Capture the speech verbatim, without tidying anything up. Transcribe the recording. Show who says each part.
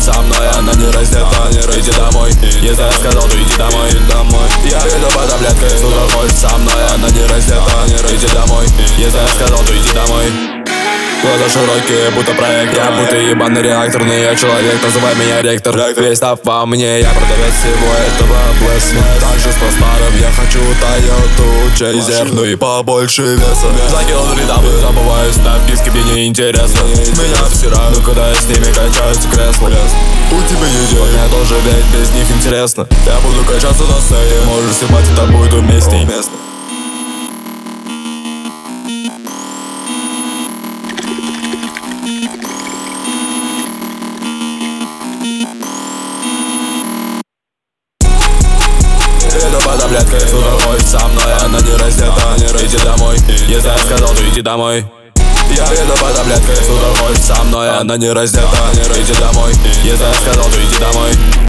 Speaker 1: со мной, она не раздета, не раздета. Иди домой, если я сказал, то иди домой, домой. Я иду по таблеткой, сука, хочешь со мной, она не раздета, не раздета. Иди домой, если я сказал, то иди домой. Глаза широкие, будто проектор. Я будто ебаный реакторный, я человек, называй меня ректор. Весь став во мне, я продавец всего этого пластмасс. Также с пластмаром я хочу Тойоту Чейзер, ну и побольше веса. Закинул рядовы, забываю ставки, с кем не интересно. Меня обсирают, ну когда я с ними качаются кресла. У тебя есть деньги, мне тоже, ведь без них интересно. Я буду качаться на сцене, можешь снимать, это будет уместней. Иду по таблеткой, сука, хочешь со мной, она не раздета, не раздета. Иди домой, если я сказал, то иди домой. Я иду по таблеткой, сука, хочешь со мной, она не раздета, не раздета. Иди домой, если я сказал, то иди домой.